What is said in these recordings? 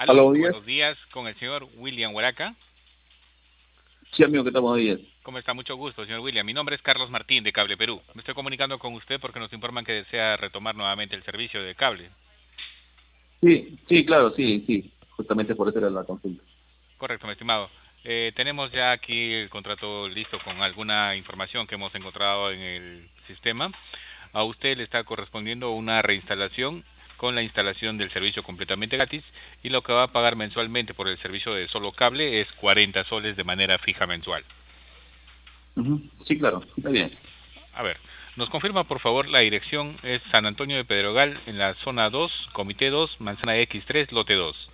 Aló, Díaz. buenos días, con el señor William Huaraca. Sí, amigo, ¿qué tal? Buenos días. ¿Cómo está? Mucho gusto, señor William. Mi nombre es Carlos Martín, de Cable Perú. Me estoy comunicando con usted porque nos informan que desea retomar nuevamente el servicio de cable. Sí, claro, sí. Justamente por eso era la consulta. Correcto, mi estimado. Tenemos ya aquí el contrato listo con alguna información que hemos encontrado en el sistema. A usted le está correspondiendo una reinstalación con la instalación del servicio completamente gratis, y lo que va a pagar mensualmente por el servicio de solo cable es 40 soles de manera fija mensual. Sí, claro, está bien. A ver, nos confirma por favor la dirección. Es San Antonio de Pedregal, en la zona 2, Comité 2, Manzana X3, Lote 2.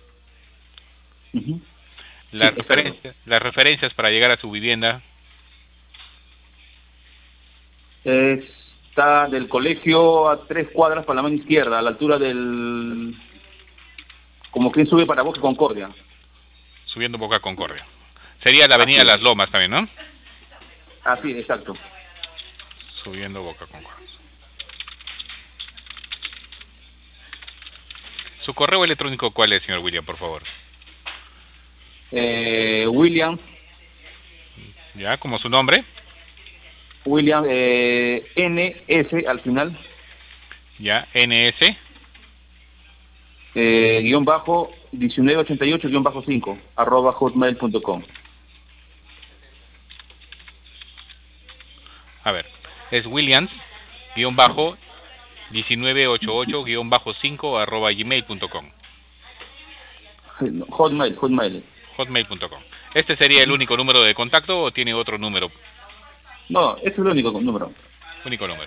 Sí, exacto. Las referencias para llegar a su vivienda. Está del colegio a 3 cuadras para la mano izquierda, a la altura del... como quien sube para Bosque Concordia. Subiendo Boca Concordia. Sería la Así avenida es. Las Lomas también, ¿no? Así, exacto. Subiendo Boca Concordia. ¿Su correo electrónico cuál es, señor William, por favor? William, ¿Ya? ¿Como su nombre? NS al final, ¿Ya? NS. guión bajo 1988 guión bajo 5 @hotmail.com. A ver, es Williams, guión bajo, 1988-5 @gmail.com. Hotmail. Hotmail.com. ¿Este sería el único número de contacto o tiene otro número? No, ese es el único número. Único número.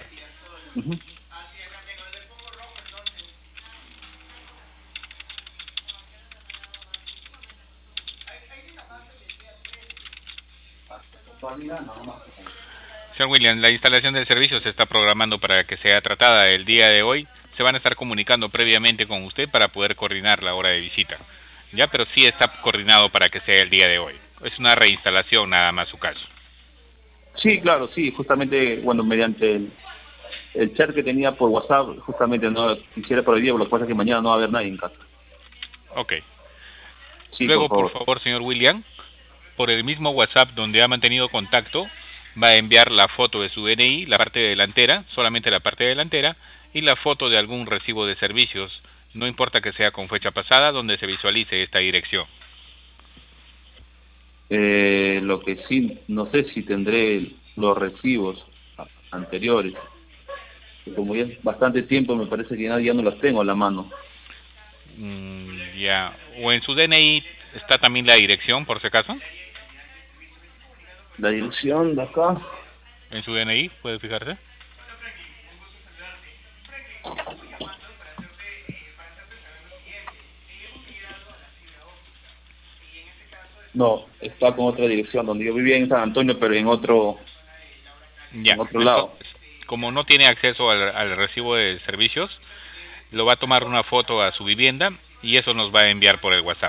Señor William, la instalación del servicio se está programando para que sea tratada el día de hoy. Se van a estar comunicando previamente con usted para poder coordinar la hora de visita. Ya, pero sí está coordinado para que sea el día de hoy. Es una reinstalación nada más su caso. Sí, claro, sí, justamente, bueno, mediante el chat que tenía por WhatsApp, justamente no quisiera por el día, lo que pasa es que mañana no va a haber nadie en casa. Ok. Sí, por Luego, por favor. favor, señor William, por el mismo WhatsApp donde ha mantenido contacto, va a enviar la foto de su DNI, la parte delantera, solamente la parte delantera, y la foto de algún recibo de servicios, no importa que sea con fecha pasada, donde se visualice esta dirección. Lo que sí, no sé si tendré los recibos anteriores. Como ya es bastante tiempo, me parece que ya no los tengo a la mano. Ya. O en su DNI está también la dirección, por si acaso. La dirección de acá. En su DNI, puede fijarse. No, está con otra dirección, donde yo vivía en San Antonio, pero en otro Ya. lado. Entonces, como no tiene acceso al recibo de servicios, lo va a tomar una foto a su vivienda y eso nos va a enviar por el WhatsApp.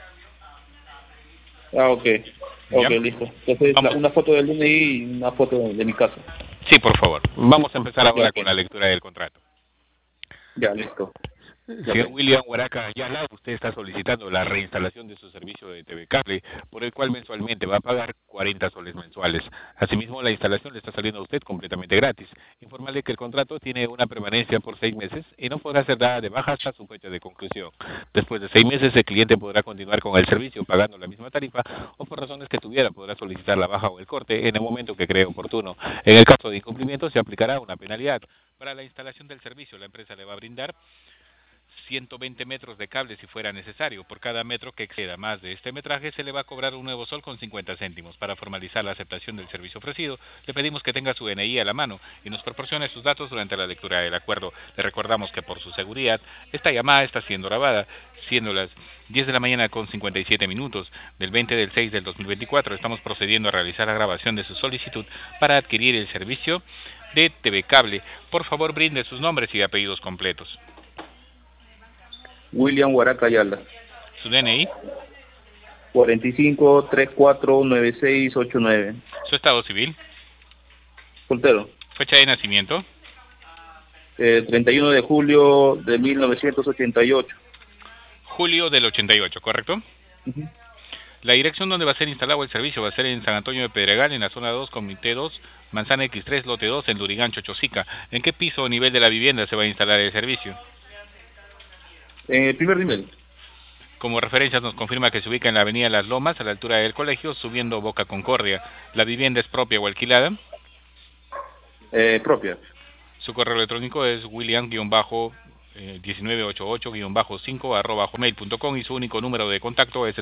Ok, ¿Ya? listo. Entonces, Vamos. una foto del DNI y una foto de mi casa. Sí, por favor. Vamos a empezar Ya, ahora ok. con la lectura del contrato. Ya, listo. Ya, Señor pues. William Huaraca Ayala, usted está solicitando la reinstalación de su servicio de TV Cable, por el cual mensualmente va a pagar 40 soles mensuales. Asimismo, la instalación le está saliendo a usted completamente gratis. Informarle que el contrato tiene una permanencia por 6 meses y no podrá ser dada de baja hasta su fecha de conclusión. Después de 6 meses, el cliente podrá continuar con el servicio pagando la misma tarifa, o por razones que tuviera, podrá solicitar la baja o el corte en el momento que cree oportuno. En el caso de incumplimiento, se aplicará una penalidad. Para la instalación del servicio, la empresa le va a brindar 120 metros de cable si fuera necesario. Por cada metro que exceda más de este metraje se le va a cobrar un nuevo sol con 50 céntimos. Para formalizar la aceptación del servicio ofrecido, le pedimos que tenga su DNI a la mano y nos proporcione sus datos durante la lectura del acuerdo. Le recordamos que por su seguridad, esta llamada está siendo grabada, siendo las 10 de la mañana con 57 minutos del 20 del 6 del 2024. Estamos procediendo a realizar la grabación de su solicitud para adquirir el servicio de TV Cable. Por favor, brinde sus nombres y apellidos completos. William Huaraca Ayala. Su DNI. 45349689. Su estado civil. Soltero. Fecha de nacimiento. 31 de julio de 1988. julio del 88, ¿correcto? Ujú. La dirección donde va a ser instalado el servicio va a ser en San Antonio de Pedregal, en la zona 2, Comité 2, Manzana X3, lote 2, en Lurigancho, Chosica. ¿En qué piso o nivel de la vivienda se va a instalar el servicio? Primer nivel. Como referencia nos confirma que se ubica en la avenida Las Lomas, a la altura del colegio, subiendo Boca Concordia. ¿La vivienda es propia o alquilada? Propia. Su correo electrónico es william-1988-5 @hotmail.com y su único número de contacto es el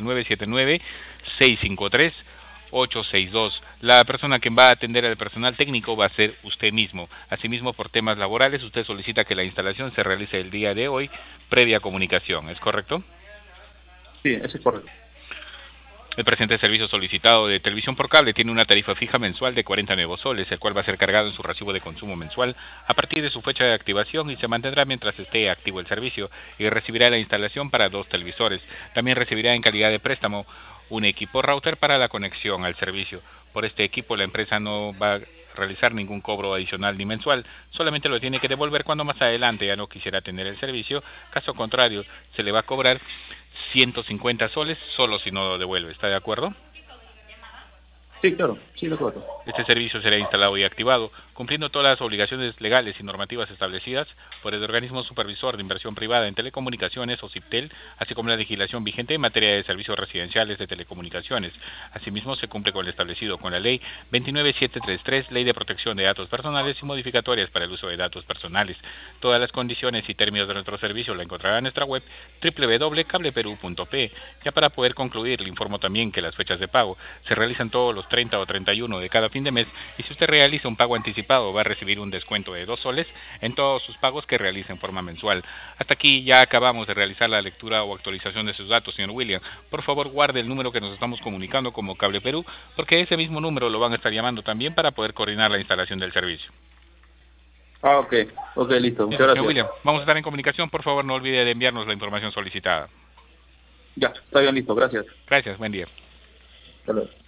979-653-862. La persona que va a atender al personal técnico va a ser usted mismo. Asimismo, por temas laborales, usted solicita que la instalación se realice el día de hoy, previa comunicación. ¿Es correcto? Sí, eso es correcto. El presente servicio solicitado de televisión por cable tiene una tarifa fija mensual de 40 nuevos soles, el cual va a ser cargado en su recibo de consumo mensual a partir de su fecha de activación y se mantendrá mientras esté activo el servicio, y recibirá la instalación para 2 televisores. También recibirá en calidad de préstamo un equipo router para la conexión al servicio. Por este equipo la empresa no va a realizar ningún cobro adicional ni mensual, solamente lo tiene que devolver cuando más adelante ya no quisiera tener el servicio. Caso contrario, se le va a cobrar 150 soles solo si no lo devuelve. ¿Está de acuerdo? Sí, claro, sí, de acuerdo. Este servicio será instalado y activado, cumpliendo todas las obligaciones legales y normativas establecidas por el organismo supervisor de inversión privada en telecomunicaciones, OSIPTEL, así como la legislación vigente en materia de servicios residenciales de telecomunicaciones. Asimismo, se cumple con lo establecido con la Ley 29733, Ley de Protección de Datos Personales y modificatorias para el uso de datos personales. Todas las condiciones y términos de nuestro servicio la encontrará en nuestra web www.cableperu.pe. Ya para poder concluir, le informo también que las fechas de pago se realizan todos los 30 o 31 de cada fin de mes, y si usted realiza un pago anticipado va a recibir un descuento de 2 soles en todos sus pagos que realice en forma mensual. Hasta aquí ya acabamos de realizar la lectura o actualización de sus datos, señor William. Por favor, guarde el número que nos estamos comunicando como Cable Perú, porque ese mismo número lo van a estar llamando también para poder coordinar la instalación del servicio. Ah, ok, listo, muchas Señor gracias. William, vamos a estar en comunicación. Por favor, no olvide de enviarnos la información solicitada. Ya, está bien, listo, gracias. Gracias, buen día. Hasta luego.